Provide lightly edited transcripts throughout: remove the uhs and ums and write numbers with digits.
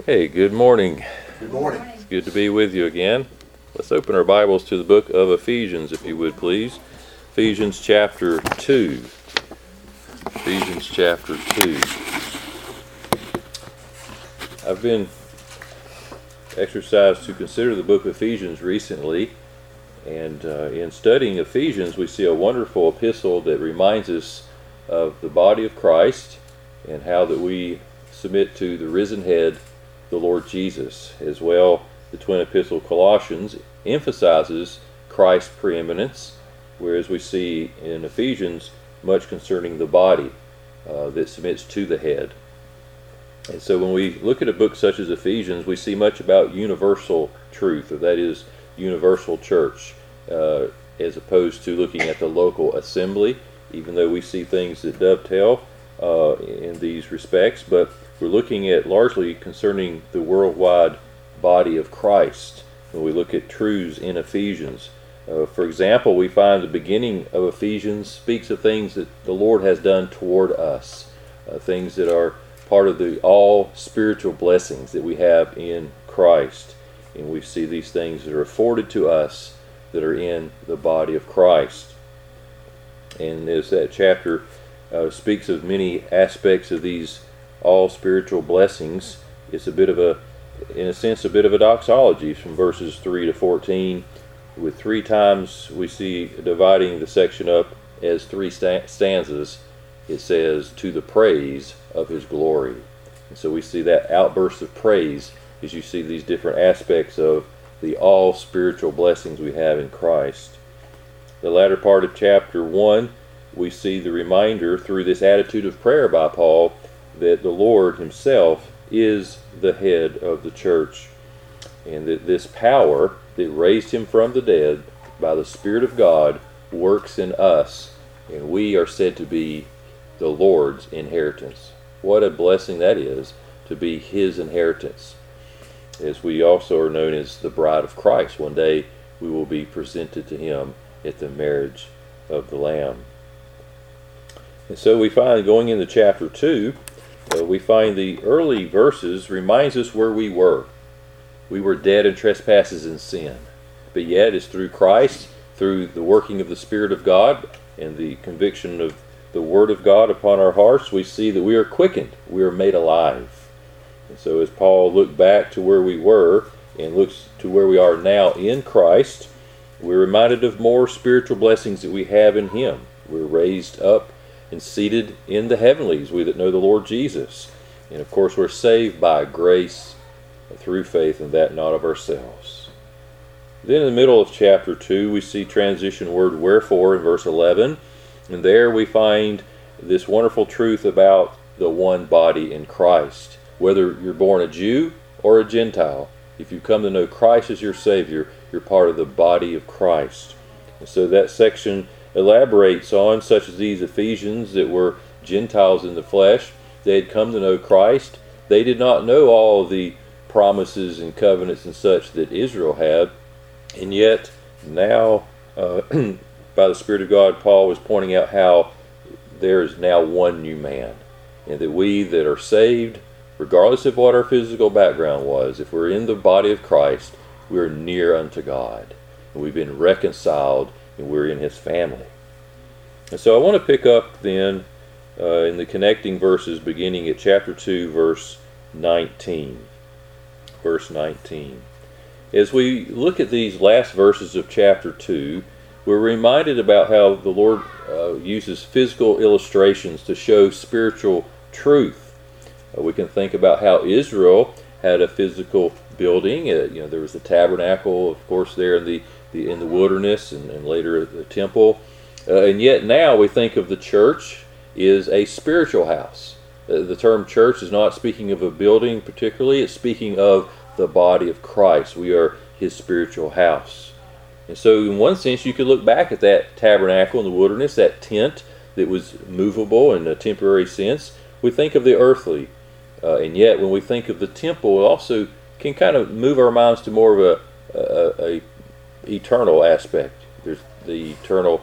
Hey, good morning. Good morning. It's good to be with you again. Let's open our Bibles to the book of Ephesians, if you would please. Ephesians chapter 2. Ephesians chapter 2. I've been exercised to consider the book of Ephesians recently, and in studying Ephesians, we see a wonderful epistle that reminds us of the body of Christ and how that we submit to the risen head, the Lord Jesus. As well, the twin epistle Colossians emphasizes Christ's preeminence, whereas we see in Ephesians much concerning the body that submits to the head. And so when we look at a book such as Ephesians, we see much about universal truth, or that is universal church, as opposed to looking at the local assembly, even though we see things that dovetail in these respects, but we're looking at largely concerning the worldwide body of Christ when we look at truths in Ephesians. For example, we find the beginning of Ephesians speaks of things that the Lord has done toward us, things that are part of the all spiritual blessings that we have in Christ. And we see these things that are afforded to us that are in the body of Christ. And as that chapter speaks of many aspects of these all spiritual blessings, it's a bit of a, in a sense, a bit of a doxology from verses 3 to 14. With three times we see dividing the section up as three stanzas. It says, to the praise of his glory. And so we see that outburst of praise as you see these different aspects of the all spiritual blessings we have in Christ. The latter part of chapter 1, we see the reminder through this attitude of prayer by Paul that the Lord himself is the head of the church, and that this power that raised him from the dead by the Spirit of God works in us, and we are said to be the Lord's inheritance. What a blessing that is, to be his inheritance, as we also are known as the bride of Christ. One day we will be presented to him at the marriage of the Lamb. And so we find, going into chapter 2, we find the early verses reminds us where we were. We were dead in trespasses and sin, but yet it's through Christ, through the working of the Spirit of God and the conviction of the Word of God upon our hearts, we see that we are quickened, we are made alive. And so as Paul looked back to where we were and looks to where we are now in Christ, we're reminded of more spiritual blessings that we have in him. We're raised up and seated in the heavenlies, we that know the Lord Jesus. And of course we're saved by grace through faith, and that not of ourselves. Then in the middle of chapter 2 we see transition word wherefore in verse 11, and there we find this wonderful truth about the one body in Christ. Whether you're born a Jew or a Gentile, if you come to know Christ as your Savior, you're part of the body of Christ. And so that section elaborates on such as these Ephesians that were Gentiles in the flesh. They had come to know Christ. They did not know all the promises and covenants and such that Israel had, and yet now by the Spirit of God, Paul was pointing out how there is now one new man, and that we that are saved, regardless of what our physical background was, if we're in the body of Christ, we're near unto God, and we've been reconciled, and we're in his family. And so I want to pick up then in the connecting verses beginning at chapter 2 verse 19. Verse 19. As we look at these last verses of chapter 2, we're reminded about how the Lord uses physical illustrations to show spiritual truth. We can think about how Israel had a physical building. There was the tabernacle, of course, there in the wilderness, and later the temple. And yet now we think of the church is a spiritual house. The term church is not speaking of a building particularly, it's speaking of the body of Christ. We are his spiritual house. And so in one sense you could look back at that tabernacle in the wilderness, that tent that was movable in a temporary sense. We think of the earthly, and yet when we think of the temple, it also can kind of move our minds to more of a eternal aspect. There's the eternal,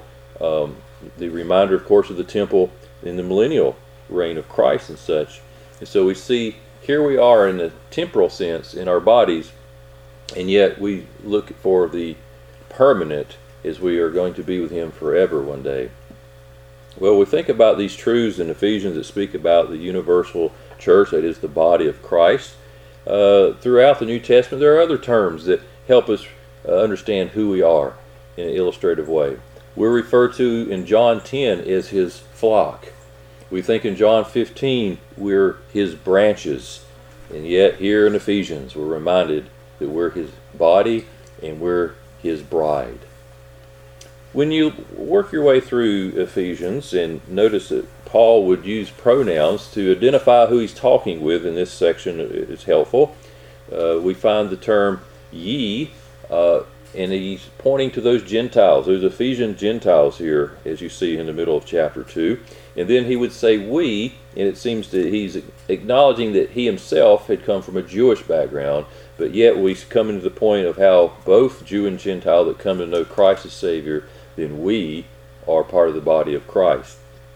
the reminder, of course, of the temple in the millennial reign of Christ and such. And so we see here here we are in the temporal sense in our bodies, and yet we look for the permanent as we are going to be with Him forever one day. Well, we think about these truths in Ephesians that speak about the universal church, that is the body of Christ. Throughout the New Testament, there are other terms that help us understand who we are in an illustrative way. We're referred to in John 10 as His flock. We think in John 15 we're His branches. And yet here in Ephesians we're reminded that we're His body and we're His bride. When you work your way through Ephesians and notice that Paul would use pronouns to identify who he's talking with in this section, it's helpful. We find the term ye, and he's pointing to those Gentiles, those Ephesian Gentiles here, as you see in the middle of chapter 2. And then he would say we, and it seems that he's acknowledging that he himself had come from a Jewish background, but yet we come into the point of how both Jew and Gentile that come to know Christ as Savior, then we are part of the body of Christ.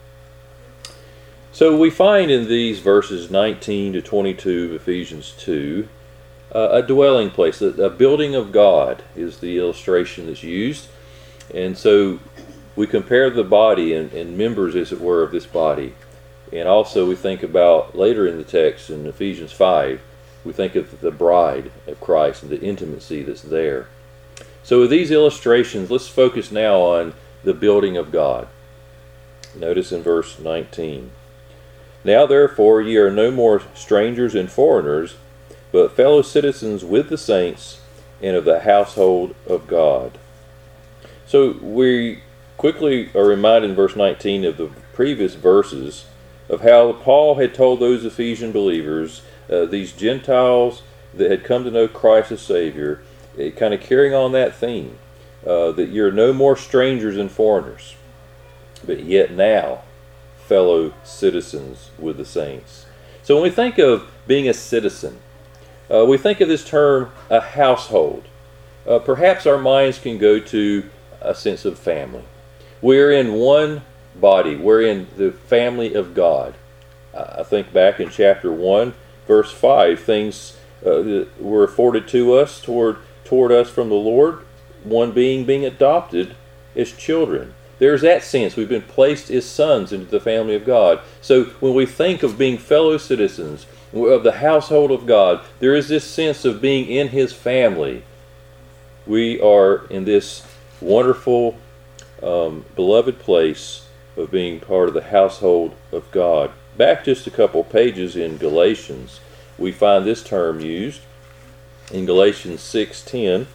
So we find in these verses 19 to 22 of Ephesians 2, a dwelling place, a building of God is the illustration that's used. And so we compare the body and members, as it were, of this body. And also we think about, later in the text in Ephesians 5, we think of the bride of Christ and the intimacy that's there. So with these illustrations, let's focus now on the building of God. Notice in verse 19. Now therefore ye are no more strangers and foreigners, but fellow citizens with the saints and of the household of God. So we quickly are reminded in verse 19 of the previous verses of how Paul had told those Ephesian believers, these Gentiles that had come to know Christ as Savior, kind of carrying on that theme, that you're no more strangers and foreigners, but yet now fellow citizens with the saints. So when we think of being a citizen, we think of this term, a household. Perhaps our minds can go to a sense of family. We're in one body. We're in the family of God. I think back in chapter 1, verse 5, things were afforded to us toward us from the Lord, one being adopted as children. There's that sense. We've been placed as sons into the family of God. So when we think of being fellow citizens of the household of God, there is this sense of being in His family. We are in this wonderful, beloved place of being part of the household of God. Back just a couple pages in Galatians, we find this term used. In Galatians 6:10,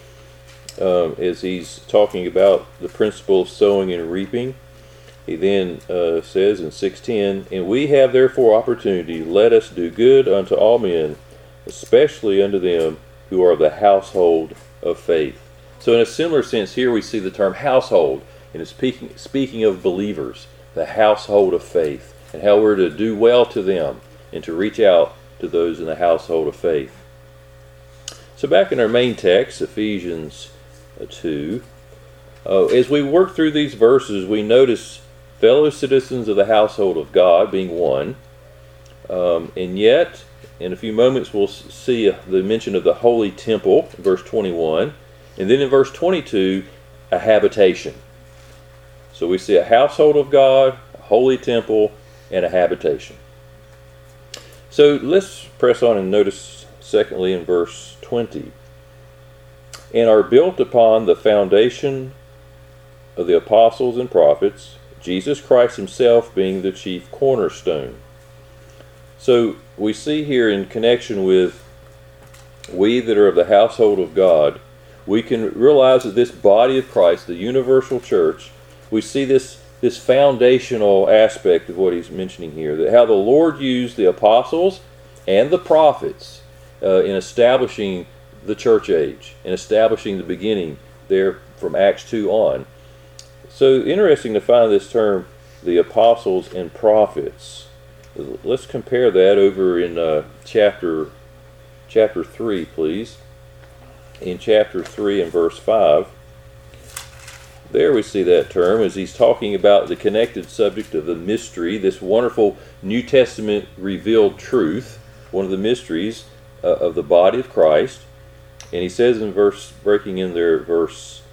as he's talking about the principle of sowing and reaping, he then says in 6:10, and we have therefore opportunity, let us do good unto all men, especially unto them who are of the household of faith. So in a similar sense, here we see the term household, and it's speaking of believers, the household of faith, and how we're to do well to them and to reach out to those in the household of faith. So back in our main text, Ephesians 2, as we work through these verses, we notice fellow citizens of the household of God being one, and yet in a few moments we'll see the mention of the holy temple, verse 21, and then in verse 22, a habitation. So we see a household of God, a holy temple, and a habitation. So let's press on and notice secondly in verse 20, and are built upon the foundation of the apostles and prophets, Jesus Christ Himself being the chief cornerstone. So we see here in connection with we that are of the household of God, we can realize that this body of Christ, the universal church, we see this foundational aspect of what he's mentioning here, that how the Lord used the apostles and the prophets in establishing the church age, and establishing the beginning there from Acts 2 on. So interesting to find this term, the apostles and prophets. Let's compare that over in chapter 3, please. In chapter 3 and verse 5, there we see that term as he's talking about the connected subject of the mystery, this wonderful New Testament revealed truth one of the mysteries of the body of Christ. And he says in breaking in there, verse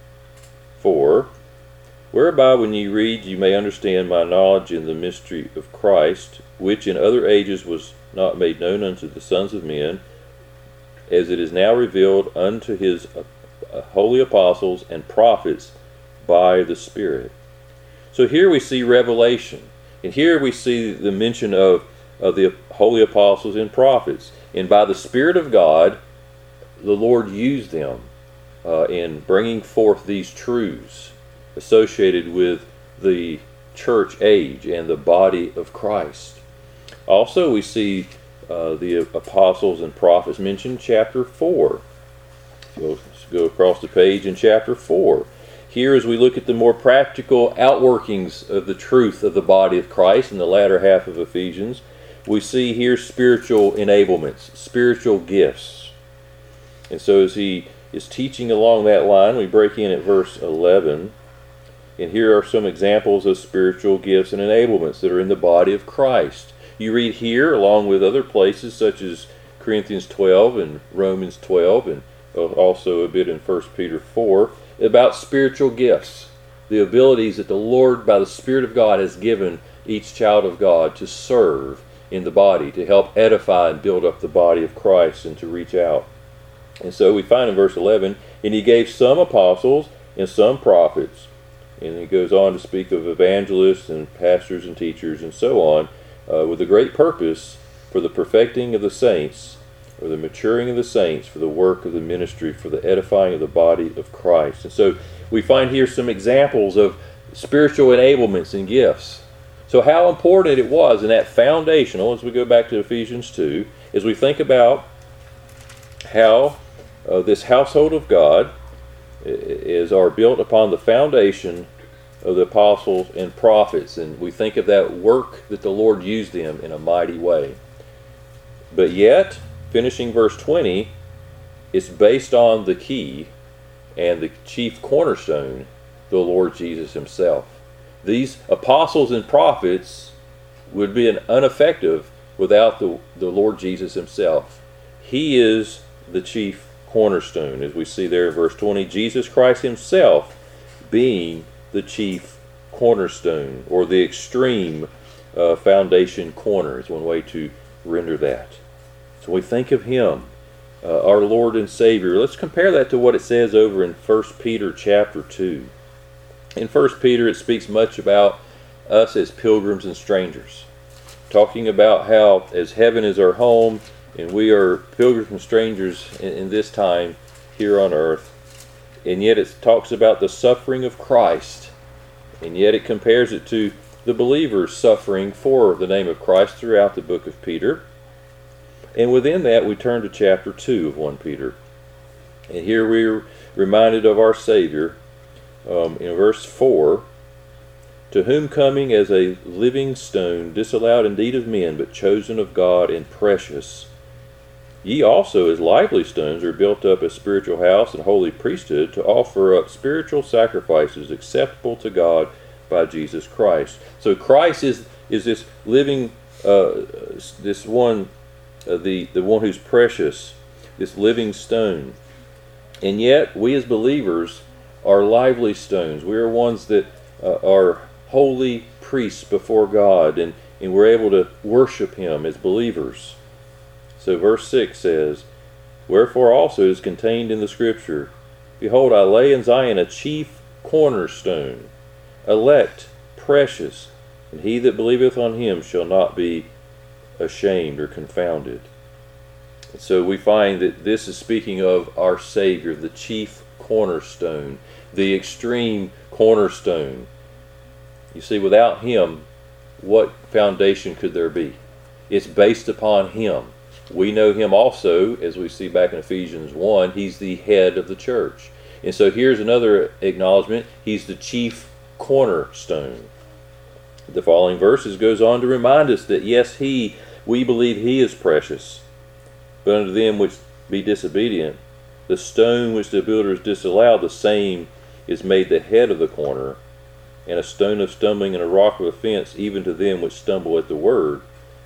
4, whereby when ye read ye may understand my knowledge in the mystery of Christ, which in other ages was not made known unto the sons of men, as it is now revealed unto his holy apostles and prophets by the Spirit. So here we see revelation, and here we see the mention of the holy apostles and prophets, and by the Spirit of God the Lord used them in bringing forth these truths associated with the church age and the body of Christ. Also, we see the apostles and prophets mentioned chapter 4. Let's go across the page in chapter 4. Here, as we look at the more practical outworkings of the truth of the body of Christ in the latter half of Ephesians, we see here spiritual enablements, spiritual gifts. And so as he is teaching along that line, we break in at verse 11. And here are some examples of spiritual gifts and enablements that are in the body of Christ. You read here, along with other places such as Corinthians 12 and Romans 12, and also a bit in 1 Peter 4, about spiritual gifts, the abilities that the Lord, by the Spirit of God, has given each child of God to serve in the body, to help edify and build up the body of Christ and to reach out. And so we find in verse 11, and he gave some apostles and some prophets, and he goes on to speak of evangelists and pastors and teachers and so on, with a great purpose for the perfecting of the saints, or the maturing of the saints, for the work of the ministry, for the edifying of the body of Christ. And so we find here some examples of spiritual enablements and gifts. So how important it was in that foundational, as we go back to Ephesians 2, as we think about how this household of God are built upon the foundation of the apostles and prophets, and we think of that work that the Lord used them in a mighty way. But yet, finishing verse 20, it's based on the key and the chief cornerstone, the Lord Jesus himself. These apostles and prophets would be ineffective without the Lord Jesus himself. He is the chief cornerstone, as we see there in verse 20, Jesus Christ himself being the chief cornerstone, or the extreme foundation corner is one way to render that. So we think of him, our Lord and Savior. Let's compare that to what it says over in 1 Peter chapter 2. In 1 Peter it speaks much about us as pilgrims and strangers, talking about how as heaven is our home and we are pilgrims and strangers in this time here on earth. And yet it talks about the suffering of Christ, and yet it compares it to the believers suffering for the name of Christ throughout the book of Peter. And within that we turn to chapter 2 of 1 Peter. And here we're reminded of our Savior in verse 4, to whom coming as a living stone, disallowed indeed of men, but chosen of God and precious, ye also as lively stones are built up a spiritual house and holy priesthood, to offer up spiritual sacrifices acceptable to God by Jesus Christ. So Christ is this living, this one, the one who's precious, this living stone. And yet we as believers are lively stones. We are ones that are holy priests before God, and we're able to worship him as believers. So verse 6 says, wherefore also is contained in the Scripture, behold, I lay in Zion a chief cornerstone, elect, precious, and he that believeth on him shall not be ashamed or confounded. And so we find that this is speaking of our Savior, the chief cornerstone, the extreme cornerstone. You see, without him, what foundation could there be? It's based upon him. We know him also, as we see back in Ephesians 1, he's the head of the church. And so here's another acknowledgement. He's the chief cornerstone. The following verses goes on to remind us that yes, we believe he is precious. But unto them which be disobedient, the stone which the builders disallowed, the same is made the head of the corner, and a stone of stumbling and a rock of offense, even to them which stumble at the word,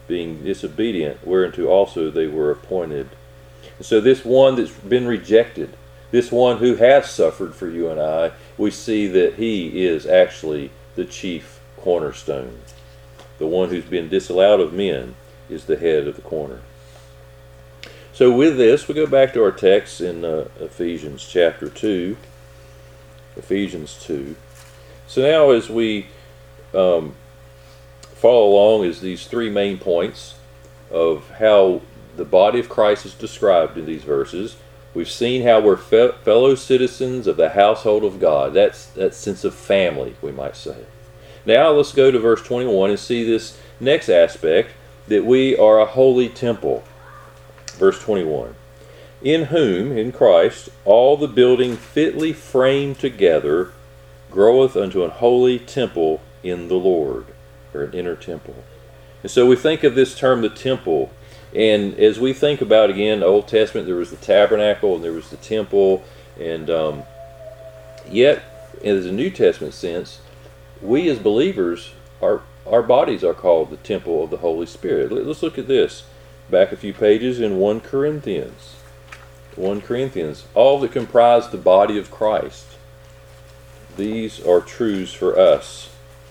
being disobedient, whereunto also they were appointed. And so this one that's been rejected, this one who has suffered for you and I, we see that he is actually the chief cornerstone. The one who's been disallowed of men is the head of the corner. So with this, we go back to our text in Ephesians chapter 2. Ephesians 2. So now as we follow along is these three main points of how the body of Christ is described in these verses. We've seen how we're fellow citizens of the household of God. That's that sense of family, we might say. Now let's go to verse 21 and see this next aspect, that we are a holy temple. Verse 21. In whom, in Christ, all the building fitly framed together groweth unto an holy temple in the Lord, or an inner temple. And so we think of this term, the temple, and as we think about, again, the Old Testament, there was the tabernacle and there was the temple, and yet, in the New Testament sense, we as believers, our bodies are called the temple of the Holy Spirit. Let's look at this. Back a few pages in 1 Corinthians. 1 Corinthians, all that comprise the body of Christ. These are truths for us.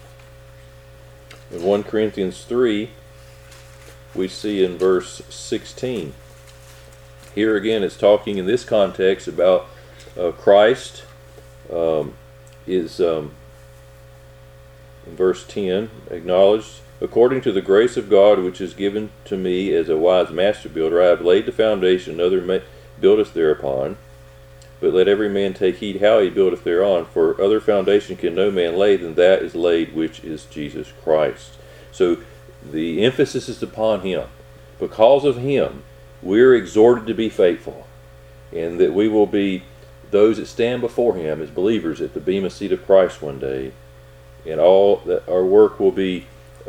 In 1 Corinthians 3, we see in verse 16. Here again, it's talking in this context about Christ is, in verse 10, acknowledged, according to the grace of God which is given to me as a wise master builder, I have laid the foundation, another buildeth thereupon. But let every man take heed how he buildeth thereon, for other foundation can no man lay than that is laid, which is Jesus Christ. So the emphasis is upon him. Because of him, we're exhorted to be faithful, and that we will be those that stand before him as believers at the bema seat of Christ one day, and all that our work will be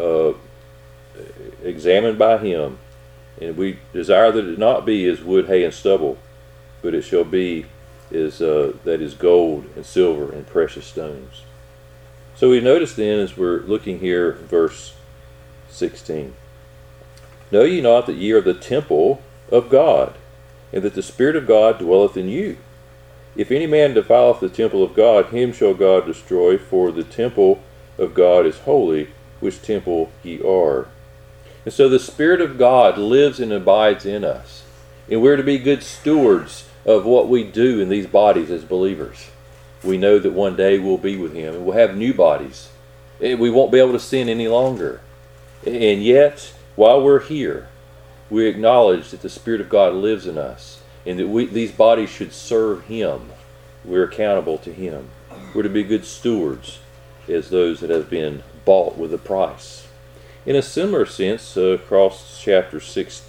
examined by him. And we desire that it not be as wood, hay, and stubble, but it shall be that is gold and silver and precious stones. So we notice then, as we're looking here, verse 16, know ye not that ye are the temple of God, and that the Spirit of God dwelleth in you? If any man defileth the temple of God, him shall God destroy, for the temple of God is holy, which temple ye are. And so the Spirit of God lives and abides in us, and we're to be good stewards of what we do in these bodies as believers. We know that one day we'll be with him, and we'll have new bodies. We won't be able to sin any longer. And yet, while we're here, we acknowledge that the Spirit of God lives in us, and that these bodies should serve him. We're accountable to him. We're to be good stewards as those that have been bought with a price. In a similar sense, across chapter 6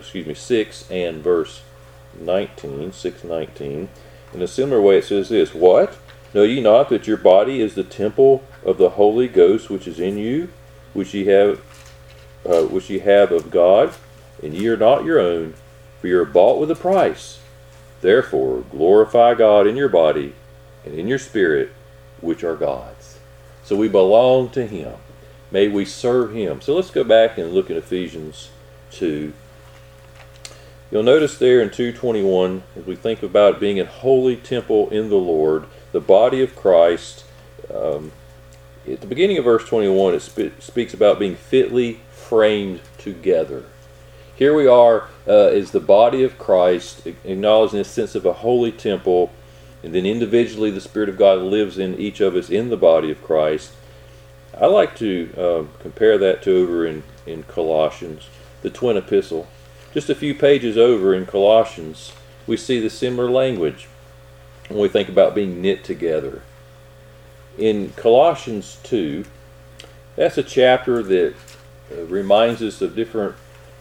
and verse 19, 6:19, in a similar way it says this, what? Know ye not that your body is the temple of the Holy Ghost which is in you, which ye have of God, and ye are not your own, for ye are bought with a price. Therefore glorify God in your body and in your spirit, which are God's. So we belong to him. May we serve him. So let's go back and look at Ephesians 2. You'll notice there in 2:21, as we think about being a holy temple in the Lord, the body of Christ, at the beginning of verse 21, it speaks about being fitly framed together. Here we are as the body of Christ, acknowledging the sense of a holy temple, and then individually the Spirit of God lives in each of us in the body of Christ. I like to compare that to over in Colossians, the twin epistle. Just a few pages over in Colossians, we see the similar language when we think about being knit together. In Colossians 2, that's a chapter that reminds us of different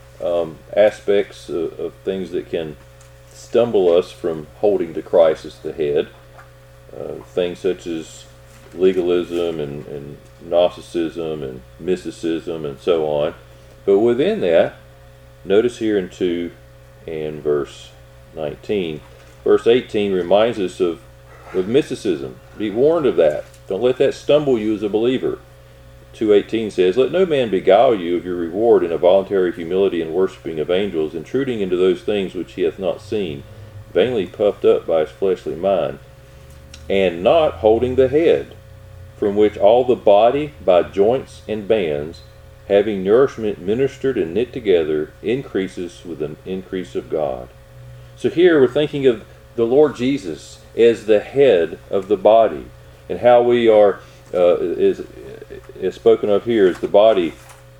aspects of things that can stumble us from holding to Christ as the head. Things such as legalism and Gnosticism and mysticism and so on. But within that, notice here in 2 and verse 19, verse 18 reminds us of mysticism. Be warned of that. Don't let that stumble you as a believer. 2:18 says, "Let no man beguile you of your reward in a voluntary humility and worshipping of angels, intruding into those things which he hath not seen, vainly puffed up by his fleshly mind, and not holding the head, from which all the body by joints and bands, having nourishment ministered and knit together, increases with the increase of God." So here we're thinking of the Lord Jesus as the head of the body, and how we are, is spoken of here as the body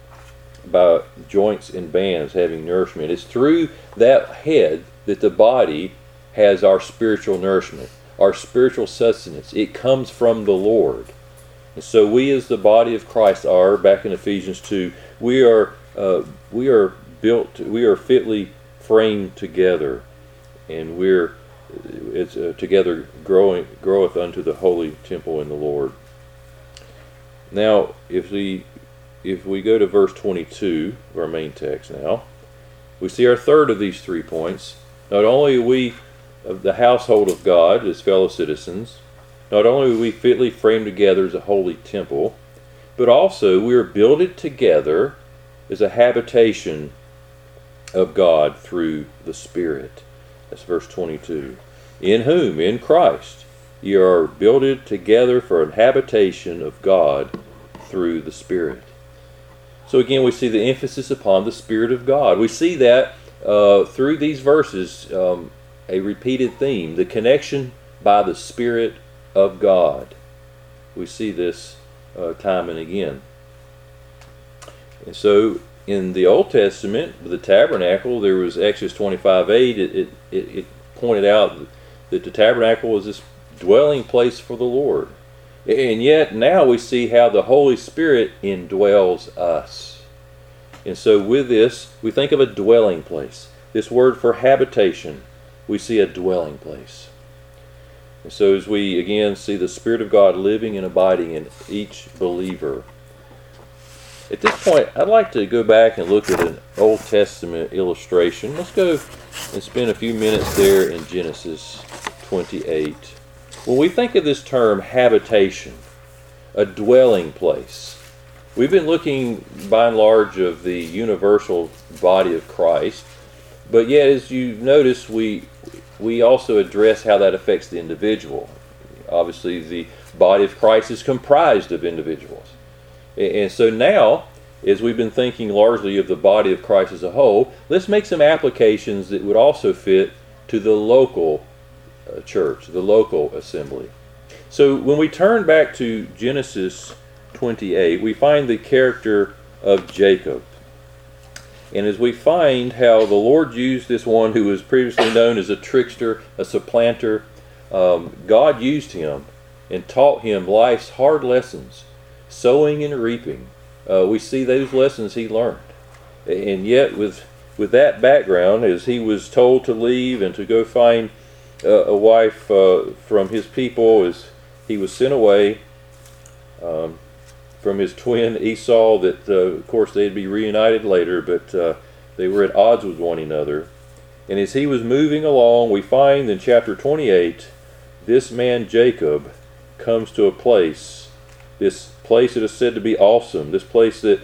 by joints and bands having nourishment. It's through that head that the body has our spiritual nourishment, our spiritual sustenance. It comes from the Lord. And so we as the body of Christ are, back in Ephesians 2, we are built, we are fitly framed together, and it's together groweth unto the holy temple in the Lord. Now, if we go to verse 22, our main text now, we see our third of these 3 points. Not only are we of the household of God as fellow citizens, not only are we fitly framed together as a holy temple, but also we are builded together as a habitation of God through the Spirit. That's verse 22. In whom, in Christ, ye are builded together for an habitation of God through the Spirit. So again, we see the emphasis upon the Spirit of God. We see that through these verses, a repeated theme, the connection by the Spirit of God. We see this time and again. And so in the Old Testament, with the tabernacle, there was Exodus 25:8. It pointed out that the tabernacle was this dwelling place for the Lord. And yet now we see how the Holy Spirit indwells us. And so with this, we think of a dwelling place. This word for habitation, we see a dwelling place. And so as we again see the Spirit of God living and abiding in each believer. At this point, I'd like to go back and look at an Old Testament illustration. Let's go and spend a few minutes there in Genesis 28. When we think of this term habitation, a dwelling place, we've been looking by and large of the universal body of Christ, but yet as you notice, we also address how that affects the individual. Obviously, the body of Christ is comprised of individuals. And so now, as we've been thinking largely of the body of Christ as a whole, let's make some applications that would also fit to the local church, the local assembly. So when we turn back to Genesis 28, we find the character of Jacob. And as we find how the Lord used this one who was previously known as a trickster, a supplanter, God used him and taught him life's hard lessons, sowing and reaping. We see those lessons he learned. And yet with that background, as he was told to leave and to go find a wife from his people, as he was sent away from his twin Esau, that of course they'd be reunited later, but they were at odds with one another. And as he was moving along, we find in chapter 28, this man Jacob comes to a place, this place that is said to be awesome, this place that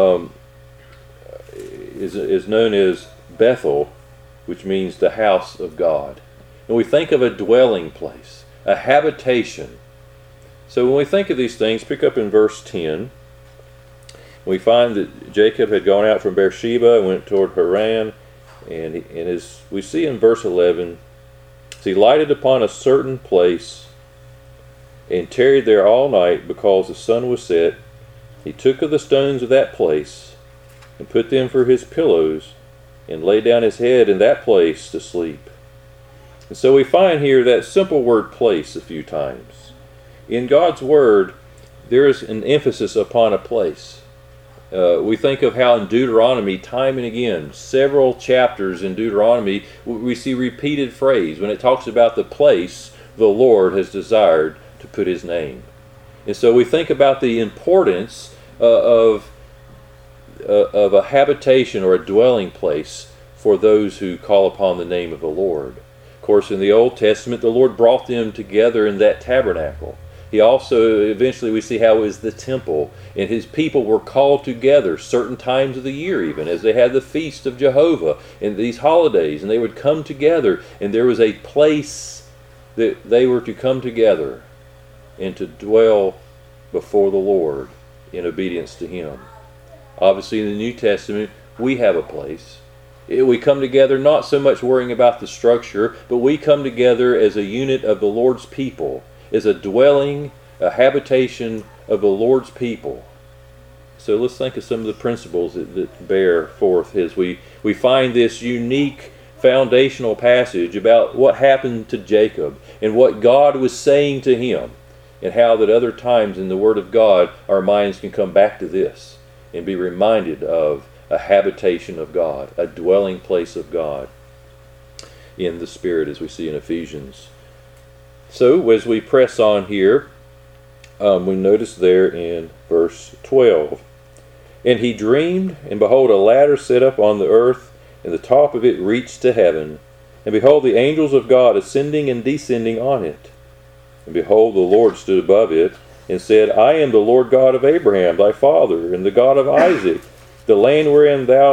is known as Bethel, which means the house of God. And we think of a dwelling place, a habitation. So when we think of these things, pick up in verse 10. We find that Jacob had gone out from Beersheba and went toward Haran. And as we see in verse 11, he lighted upon a certain place and tarried there all night because the sun was set. He took of the stones of that place and put them for his pillows and laid down his head in that place to sleep. And so we find here that simple word place a few times. In God's Word, there is an emphasis upon a place. We think of how in Deuteronomy, time and again, several chapters in Deuteronomy, we see repeated phrase when it talks about the place the Lord has desired to put his name. And so we think about the importance of a habitation or a dwelling place for those who call upon the name of the Lord. Of course, in the Old Testament, the Lord brought them together in that tabernacle. He also, eventually we see how it was the temple, and his people were called together certain times of the year, even as they had the feast of Jehovah and these holidays, and they would come together, and there was a place that they were to come together and to dwell before the Lord in obedience to him. Obviously in the New Testament we have a place. We come together not so much worrying about the structure, but we come together as a unit of the Lord's people, as a dwelling, a habitation of the Lord's people. So let's think of some of the principles that bear forth as we find this unique foundational passage about what happened to Jacob and what God was saying to him, and how that other times in the Word of God our minds can come back to this and be reminded of a habitation of God, a dwelling place of God in the Spirit, as we see in Ephesians. So as we press on here, we notice there in verse 12, "And he dreamed, and behold, a ladder set up on the earth, and the top of it reached to heaven. And behold, the angels of God ascending and descending on it. And behold, the Lord stood above it, and said, I am the Lord God of Abraham thy father, and the God of Isaac. The land wherein thou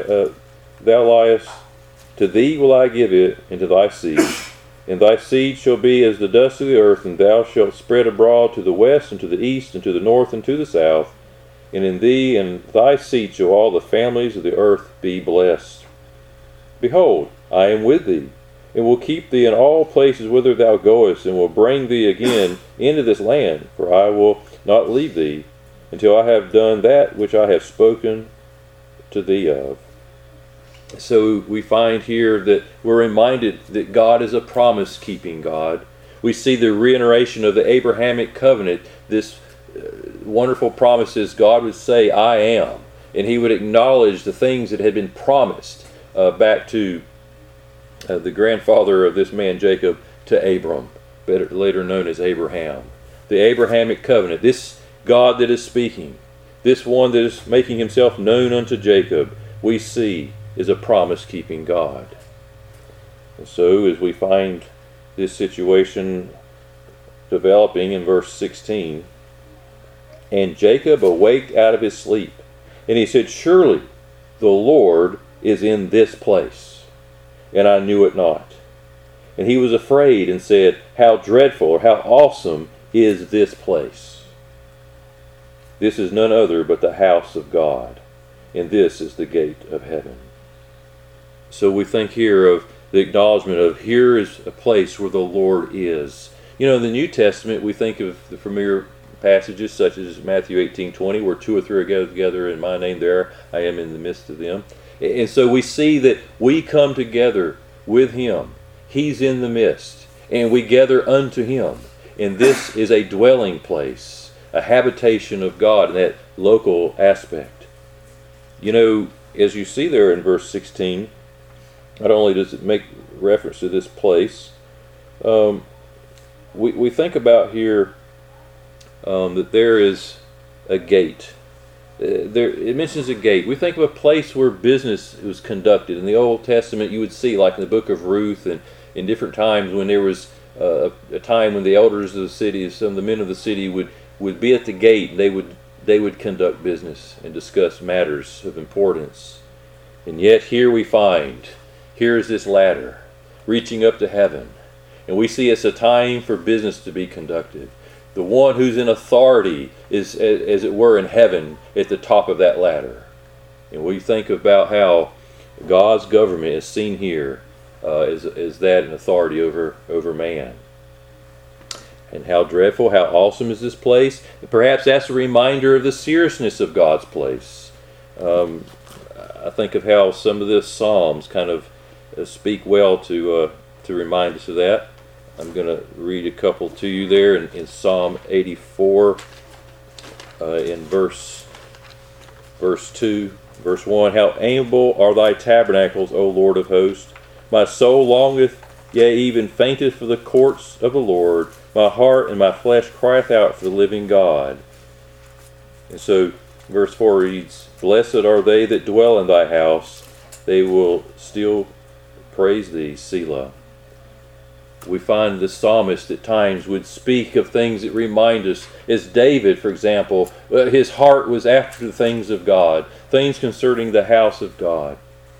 liest, to thee will I give it, and to thy seed. And thy seed shall be as the dust of the earth, and thou shalt spread abroad to the west, and to the east, and to the north, and to the south. And in thee and thy seed shall all the families of the earth be blessed. Behold, I am with thee, and will keep thee in all places whither thou goest, and will bring thee again into this land, for I will not leave thee, until I have done that which I have spoken to thee of." So we find here that we're reminded that God is a promise-keeping God. We see the reiteration of the Abrahamic covenant, this wonderful promises. God would say, I am, and he would acknowledge the things that had been promised back to the grandfather of this man Jacob, to Abram, better later known as Abraham. The Abrahamic covenant, this God that is speaking, this one that is making himself known unto Jacob, we see is a promise-keeping God. And so as we find this situation developing in verse 16, "And Jacob awaked out of his sleep, and he said, Surely the Lord is in this place, and I knew it not. And he was afraid and said, How dreadful, or how awesome is this place? This is none other but the house of God, and this is the gate of heaven." So we think here of the acknowledgement of here is a place where the Lord is. You know, in the New Testament, we think of the familiar passages such as Matthew 18:20, where two or three are gathered together in my name, there I am in the midst of them. And so we see that we come together with him. He's in the midst, and we gather unto him. And this is a dwelling place, a habitation of God in that local aspect. You know, as you see there in verse 16, not only does it make reference to this place, we think about here that there is a gate. It mentions a gate. We think of a place where business was conducted. In the Old Testament, you would see, like in the book of Ruth, and in different times when there was a time when the elders of the city, some of the men of the city would be at the gate. They would conduct business and discuss matters of importance. And yet here we find, here is this ladder reaching up to heaven. And we see it's a time for business to be conducted. The one who's in authority is, as it were, in heaven at the top of that ladder. And we think about how God's government is seen here as that in authority over man. And how dreadful, how awesome is this place? And perhaps that's a reminder of the seriousness of God's place. I think of how some of the Psalms kind of speak well to remind us of that. I'm going to read a couple to you there in Psalm 84, in verse 2, verse 1. "How amiable are thy tabernacles, O Lord of hosts! My soul longeth, yea, even fainteth for the courts of the Lord. My heart and my flesh crieth out for the living God." And so verse 4 reads, "Blessed are they that dwell in thy house. They will still praise thee, Selah." We find the psalmist at times would speak of things that remind us, as David, for example, his heart was after the things of God, things concerning the house of God.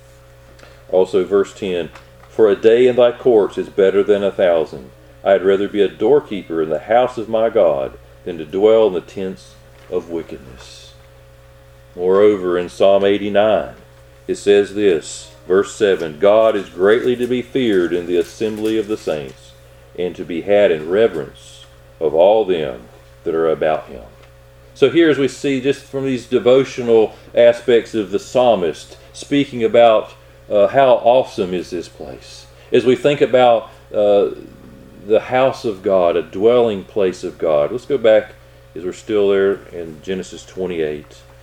Also verse 10, for a day in thy courts is better than 1,000. I had rather be a doorkeeper in the house of my God than to dwell in the tents of wickedness. Moreover, in Psalm 89, it says this, verse 7, God is greatly to be feared in the assembly of the saints, and to be had in reverence of all them that are about him. So here, as we see just from these devotional aspects of the psalmist, speaking about how awesome is this place. As we think about the house of God, a dwelling place of God. Let's go back, as we're still there, in Genesis 28.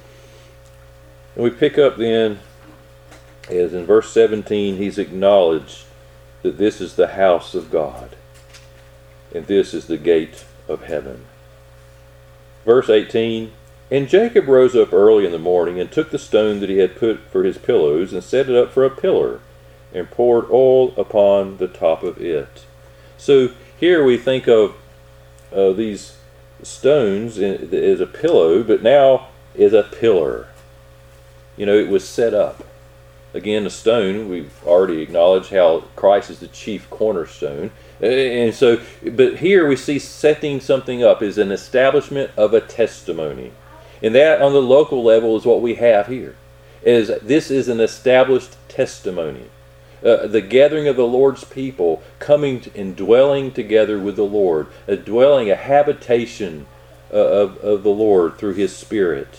And we pick up then, as in verse 17, he's acknowledged that this is the house of God, and this is the gate of heaven. Verse 18, and Jacob rose up early in the morning, and took the stone that he had put for his pillows, and set it up for a pillar, and poured oil upon the top of it. So here we think of these stones as a pillow, but now as a pillar. You know, it was set up. Again, a stone, we've already acknowledged how Christ is the chief cornerstone. And so, but here we see setting something up as an establishment of a testimony. And that on the local level is what we have here. This is an established testimony. The gathering of the Lord's people coming and dwelling together with the Lord. A dwelling, a habitation of the Lord through His Spirit.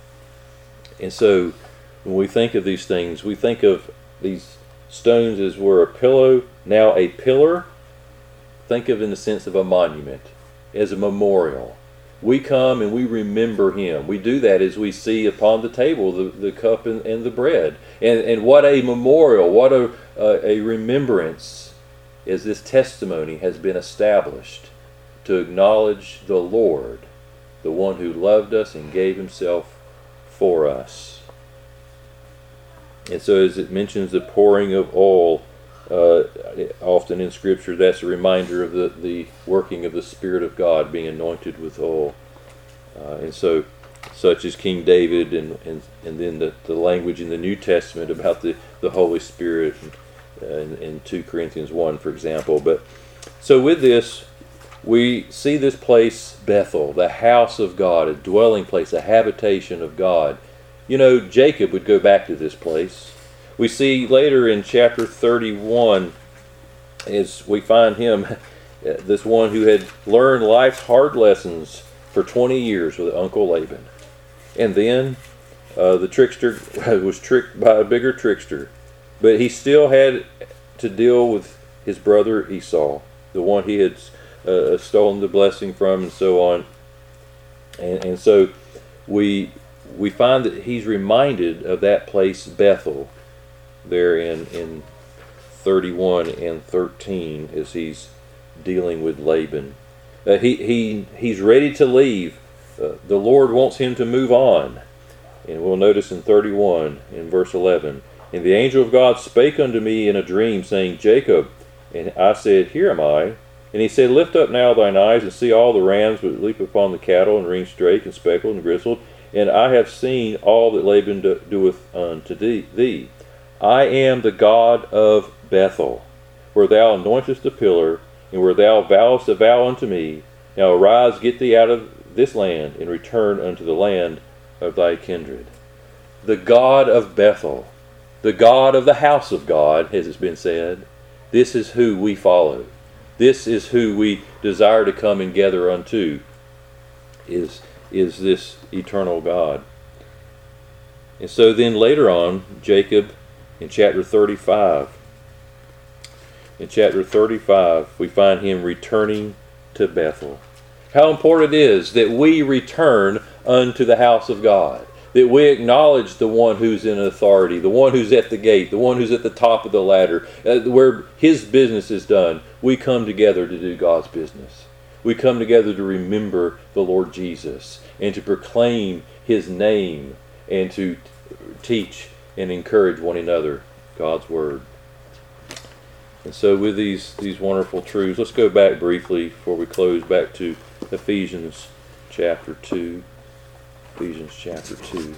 And so, when we think of these things, we think of these stones as were a pillow, now a pillar. Think of it in the sense of a monument, as a memorial. We come and we remember Him. We do that as we see upon the table the cup and the bread. And what a memorial, what a remembrance, as this testimony has been established to acknowledge the Lord, the one who loved us and gave Himself for us. And so as it mentions the pouring of oil, often in Scripture, that's a reminder of the working of the Spirit of God being anointed with oil. And so, such as King David, and then the language in the New Testament about the Holy Spirit in 2 Corinthians 1, for example. But so with this, we see this place, Bethel, the house of God, a dwelling place, a habitation of God. You know, Jacob would go back to this place. We see later in chapter 31, as we find him, this one who had learned life's hard lessons for 20 years with Uncle Laban. And then the trickster was tricked by a bigger trickster. But he still had to deal with his brother Esau, the one he had stolen the blessing from, and so on. And so we find that he's reminded of that place, Bethel, there in 31 and 13, as he's dealing with Laban. He's ready to leave. The Lord wants him to move on. And we'll notice in 31, in verse 11, and the angel of God spake unto me in a dream, saying, Jacob. And I said, Here am I. And he said, Lift up now thine eyes, and see all the rams that leap upon the cattle, and ring straight, and speckled, and gristled. And I have seen all that Laban doeth unto thee. I am the God of Bethel, where thou anointest the pillar, and where thou vowest a vow unto me. Now arise, get thee out of this land, and return unto the land of thy kindred. The God of Bethel, the God of the house of God, as it's been said, this is who we follow. This is who we desire to come and gather unto, is this eternal God. And so then later on, Jacob, in chapter 35, we find him returning to Bethel. How important it is that we return unto the house of God, that we acknowledge the one who's in authority, the one who's at the gate, the one who's at the top of the ladder, where His business is done. We come together to do God's business. We come together to remember the Lord Jesus and to proclaim His name and to teach and encourage one another God's Word. And so with these wonderful truths, let's go back briefly before we close back to Ephesians chapter 2. Ephesians chapter 2.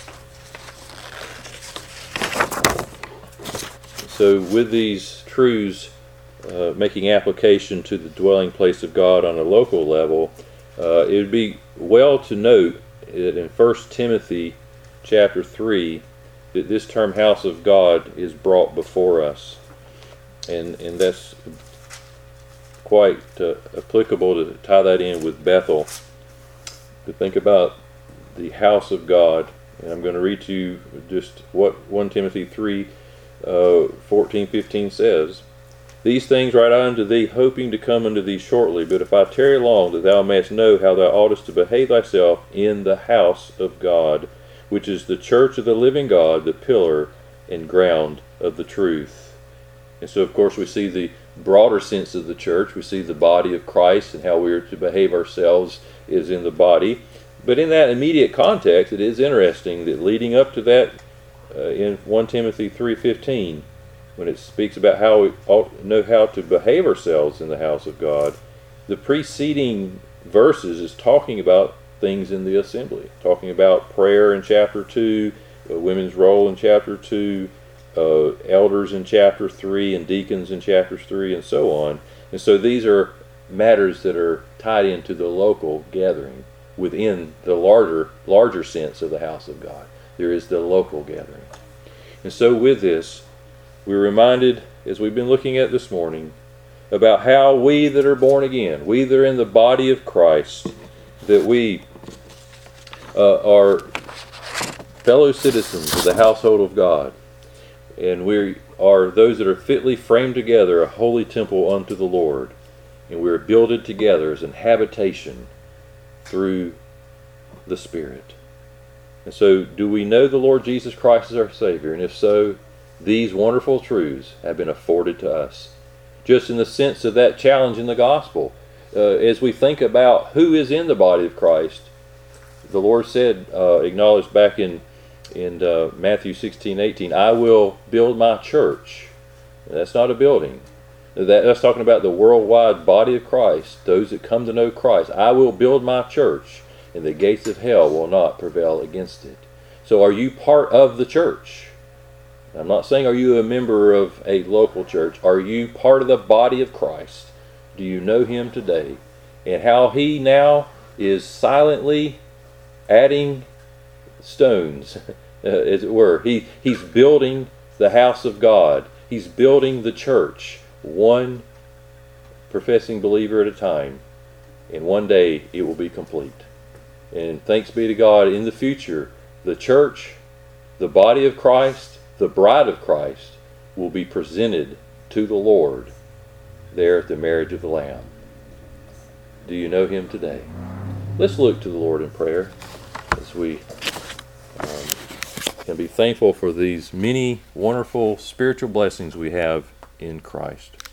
So with these truths, making application to the dwelling place of God on a local level, it would be well to note that in 1 Timothy chapter 3, that this term house of God is brought before us. And that's quite applicable to tie that in with Bethel, to think about the house of God. And I'm going to read to you just what 1 Timothy 3, 14, 15 says. These things write I unto thee, hoping to come unto thee shortly. But if I tarry long, that thou mayest know how thou oughtest to behave thyself in the house of God, which is the church of the living God, the pillar and ground of the truth. And so, of course, we see the broader sense of the church. We see the body of Christ and how we are to behave ourselves is in the body. But in that immediate context, it is interesting that leading up to that, in 1 Timothy 3:15, when it speaks about how we ought to know how to behave ourselves in the house of God, the preceding verses is talking about things in the assembly, talking about prayer in chapter 2, women's role in chapter 2, elders in chapter 3, and deacons in chapters 3, and so on. And so these are matters that are tied into the local gathering within the larger sense of the house of God. There is the local gathering. And so with this, we're reminded, as we've been looking at this morning, about how we that are born again, we that are in the body of Christ, that we are fellow citizens of the household of God, and we are those that are fitly framed together, a holy temple unto the Lord, and we are builded together as an habitation through the Spirit. And so, do we know the Lord Jesus Christ as our Savior? And if so, these wonderful truths have been afforded to us. Just in the sense of that challenge in the gospel, as we think about who is in the body of Christ, the Lord said, acknowledged back in Matthew 16:18, I will build my church. That's not a building. That's talking about the worldwide body of Christ, those that come to know Christ. I will build my church, and the gates of hell will not prevail against it. So are you part of the church? I'm not saying are you a member of a local church. Are you part of the body of Christ? Do you know Him today? And how He now is silently adding stones, as it were. He's building the house of God. He's building the church, one professing believer at a time. And one day it will be complete. And thanks be to God, in the future, the church, the body of Christ, the bride of Christ, will be presented to the Lord there at the marriage of the Lamb. Do you know Him today? Let's look to the Lord in prayer as we can be thankful for these many wonderful spiritual blessings we have in Christ.